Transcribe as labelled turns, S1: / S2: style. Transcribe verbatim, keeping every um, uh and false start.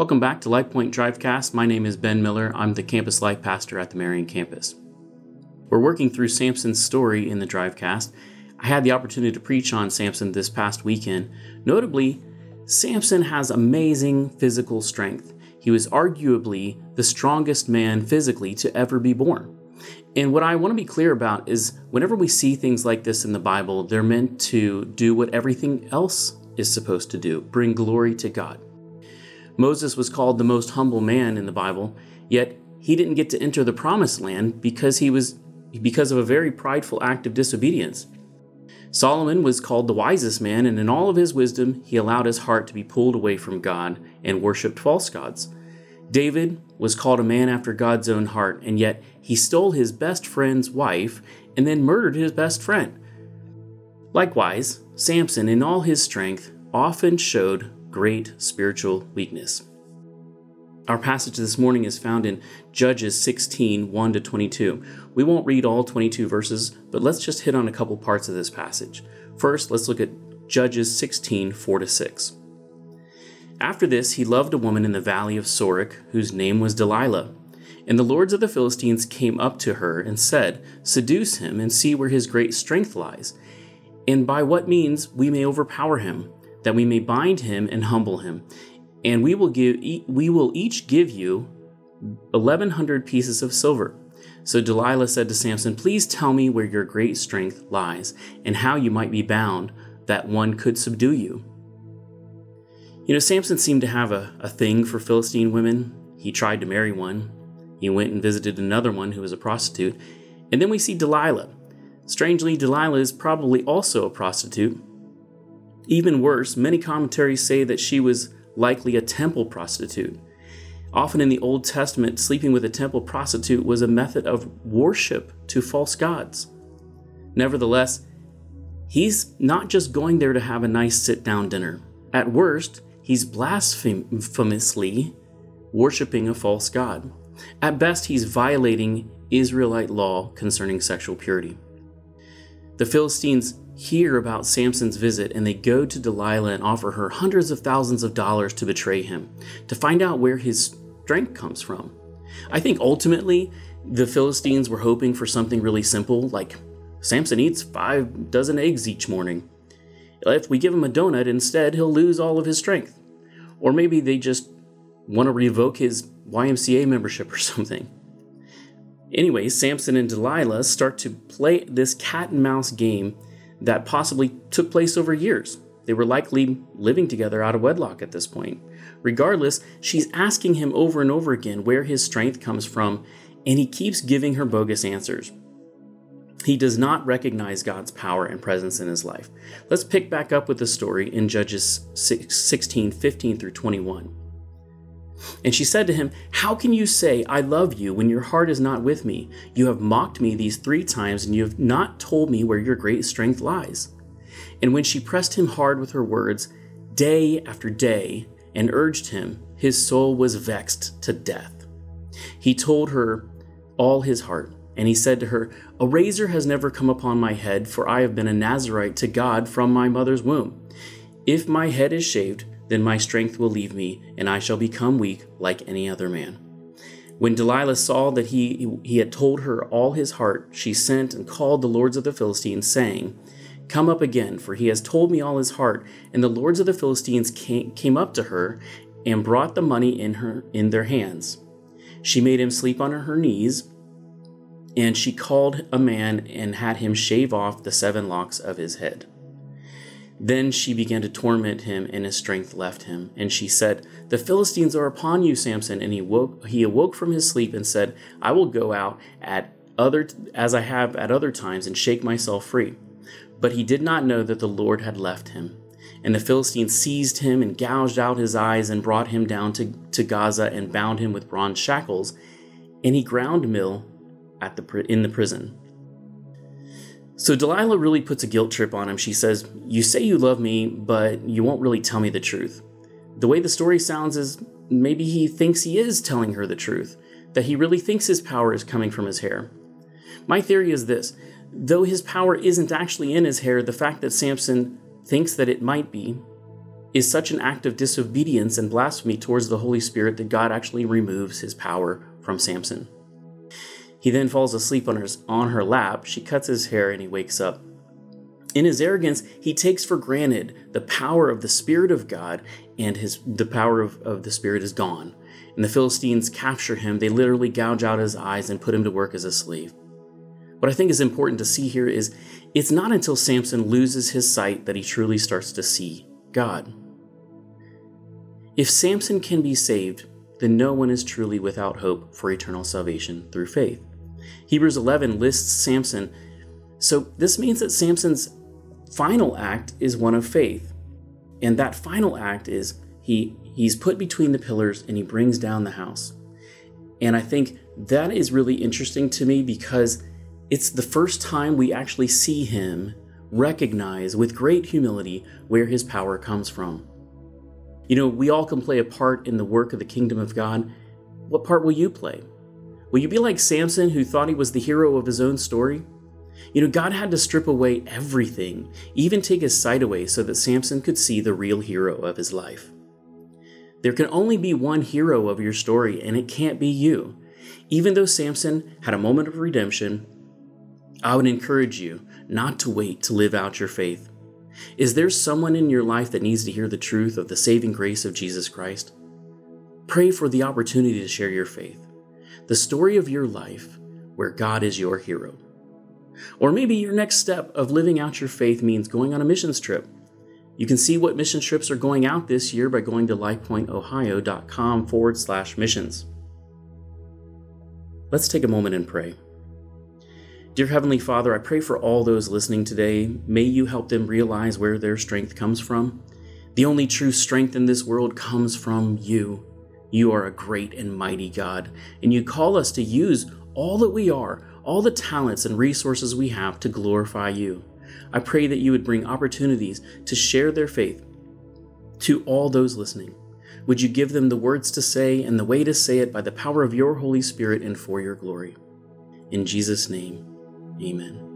S1: Welcome back to LifePoint Drivecast. My name is Ben Miller. I'm the campus life pastor at the Marion campus. We're working through Samson's story in the Drivecast. I had the opportunity to preach on Samson this past weekend. Notably, Samson has amazing physical strength. He was arguably the strongest man physically to ever be born. And what I want to be clear about is whenever we see things like this in the Bible, they're meant to do what everything else is supposed to do, bring glory to God. Moses was called the most humble man in the Bible, yet he didn't get to enter the promised land because he was because of a very prideful act of disobedience. Solomon was called the wisest man, and in all of his wisdom, he allowed his heart to be pulled away from God and worshipped false gods. David was called a man after God's own heart, and yet he stole his best friend's wife and then murdered his best friend. Likewise, Samson, in all his strength, often showed great spiritual weakness. Our passage this morning is found in Judges sixteen, one to twenty-two. We won't read all twenty-two verses, but let's just hit on a couple parts of this passage. First, let's look at Judges sixteen, four to six. After this, he loved a woman in the valley of Sorek, whose name was Delilah. And the lords of the Philistines came up to her and said, "Seduce him and see where his great strength lies, and by what means we may overpower him, that we may bind him and humble him. And we will give we will each give you eleven hundred pieces of silver." So Delilah said to Samson, "Please tell me where your great strength lies, and how you might be bound, that one could subdue you." You know, Samson seemed to have a, a thing for Philistine women. He tried to marry one. He went and visited another one who was a prostitute. And then we see Delilah. Strangely, Delilah is probably also a prostitute. Even worse, many commentaries say that she was likely a temple prostitute. Often in the Old Testament, sleeping with a temple prostitute was a method of worship to false gods. Nevertheless, he's not just going there to have a nice sit-down dinner. At worst, he's blasphemously worshiping a false god. At best, he's violating Israelite law concerning sexual purity. The Philistines hear about Samson's visit, and they go to Delilah and offer her hundreds of thousands of dollars to betray him, to find out where his strength comes from. I think ultimately the Philistines were hoping for something really simple, like Samson eats five dozen eggs each morning. If we give him a donut instead, he'll lose all of his strength. Or maybe they just want to revoke his Y M C A membership or something. Anyway, Samson and Delilah start to play this cat and mouse game that possibly took place over years. They were likely living together out of wedlock at this point. Regardless, she's asking him over and over again where his strength comes from, and he keeps giving her bogus answers. He does not recognize God's power and presence in his life. Let's pick back up with the story in Judges sixteen, fifteen through twenty-one. And she said to him, "How can you say, 'I love you,' when your heart is not with me? You have mocked me these three times, and you have not told me where your great strength lies." And when she pressed him hard with her words, day after day, and urged him, his soul was vexed to death. He told her all his heart, and he said to her, "A razor has never come upon my head, for I have been a Nazirite to God from my mother's womb. If my head is shaved, then my strength will leave me, and I shall become weak like any other man." When Delilah saw that he, he had told her all his heart, she sent and called the lords of the Philistines, saying, "Come up again, for he has told me all his heart." And the lords of the Philistines came, came up to her and brought the money in her in their hands. She made him sleep on her knees, and she called a man and had him shave off the seven locks of his head. Then she began to torment him, and his strength left him. And she said, "The Philistines are upon you, Samson." And he woke, he awoke from his sleep and said, "I will go out at other as I have at other times and shake myself free." But he did not know that the Lord had left him. And the Philistines seized him and gouged out his eyes and brought him down to, to Gaza and bound him with bronze shackles. And he ground meal at the in the prison. So Delilah really puts a guilt trip on him. She says, "You say you love me, but you won't really tell me the truth." The way the story sounds is maybe he thinks he is telling her the truth, that he really thinks his power is coming from his hair. My theory is this: though his power isn't actually in his hair, the fact that Samson thinks that it might be is such an act of disobedience and blasphemy towards the Holy Spirit that God actually removes his power from Samson. He then falls asleep on her, on her lap. She cuts his hair and he wakes up. In his arrogance, he takes for granted the power of the Spirit of God, and his the power of, of the Spirit is gone. And the Philistines capture him. They literally gouge out his eyes and put him to work as a slave. What I think is important to see here is it's not until Samson loses his sight that he truly starts to see God. If Samson can be saved, then no one is truly without hope for eternal salvation through faith. Hebrews eleven lists Samson, so this means that Samson's final act is one of faith. And that final act is he he's put between the pillars and he brings down the house. And I think that is really interesting to me because it's the first time we actually see him recognize with great humility where his power comes from. You know, we all can play a part in the work of the kingdom of God. What part will you play? Will you be like Samson, who thought he was the hero of his own story? You know, God had to strip away everything, even take his sight away so that Samson could see the real hero of his life. There can only be one hero of your story, and it can't be you. Even though Samson had a moment of redemption, I would encourage you not to wait to live out your faith. Is there someone in your life that needs to hear the truth of the saving grace of Jesus Christ? Pray for the opportunity to share your faith, the story of your life where God is your hero. Or maybe your next step of living out your faith means going on a missions trip. You can see what mission trips are going out this year by going to lifepointohio.com forward slash missions. Let's take a moment and pray. Dear Heavenly Father, I pray for all those listening today. May you help them realize where their strength comes from. The only true strength in this world comes from you. You are a great and mighty God, and you call us to use all that we are, all the talents and resources we have to glorify you. I pray that you would bring opportunities to share their faith to all those listening. Would you give them the words to say and the way to say it by the power of your Holy Spirit and for your glory? In Jesus' name, amen.